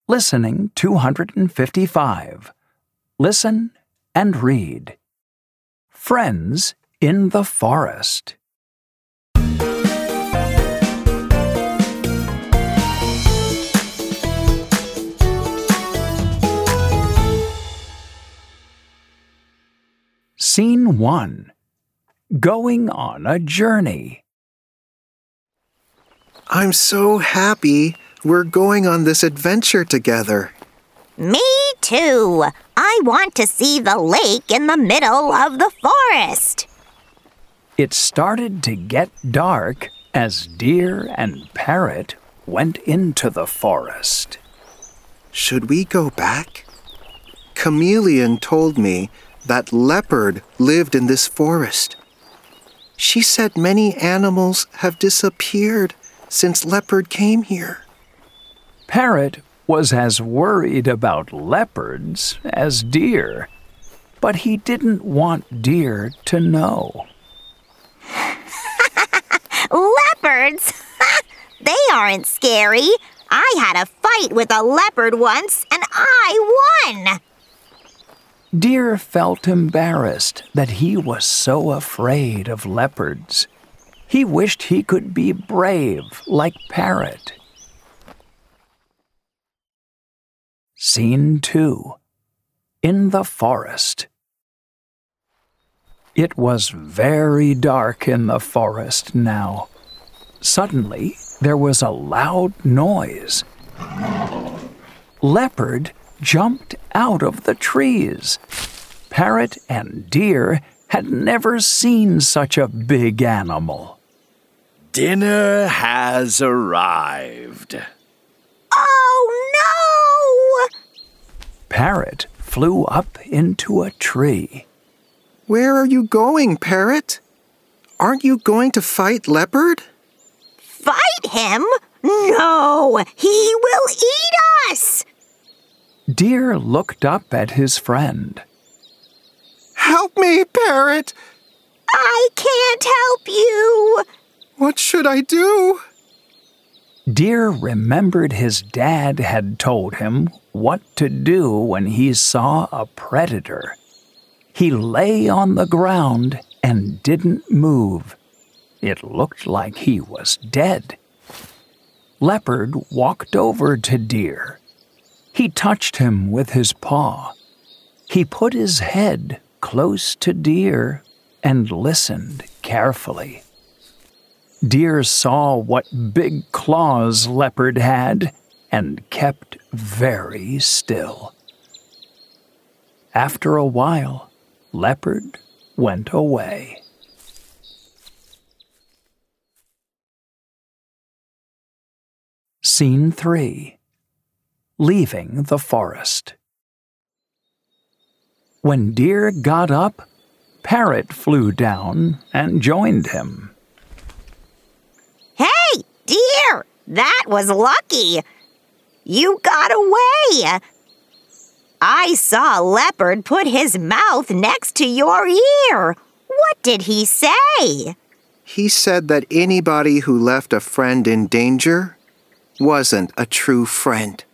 Listening 255. Listen and read. Friends in the Forest. Scene 1. Going on a journey. I'm so happy we're going on this adventure together. Me too. I want to see the lake in the middle of the forest. It started to get dark as Deer and Parrot went into the forest. Should we go back? Chameleon told me that Leopard lived in this forest. She said many animals have disappeared since Leopard came here. Parrot was as worried about leopards as Deer, but he didn't want Deer to know. Leopards? They aren't scary. I had a fight with a leopard once, and I won. Deer felt embarrassed that he was so afraid of leopards. He wished he could be brave like Parrot. Scene 2. In the forest. It was very dark in the forest now. Suddenly, there was a loud noise. Leopard jumped out of the trees. Parrot and Deer had never seen such a big animal. Dinner has arrived. Oh, no! Parrot flew up into a tree. Where are you going, Parrot? Aren't you going to fight Leopard? Fight him? No! He will eat us! Deer looked up at his friend. Help me, Parrot! I can't help you! What should I do? Deer remembered his dad had told him what to do when he saw a predator. He lay on the ground and didn't move. It looked like he was dead. Leopard walked over to Deer. He touched him with his paw. He put his head close to Deer and listened carefully. Deer saw what big claws Leopard had and kept very still. After a while, Leopard went away. Scene 3. Leaving the forest. When Deer got up, Parrot flew down and joined him. Hey, Deer! That was lucky! You got away! I saw Leopard put his mouth next to your ear. What did he say? He said that anybody who left a friend in danger wasn't a true friend.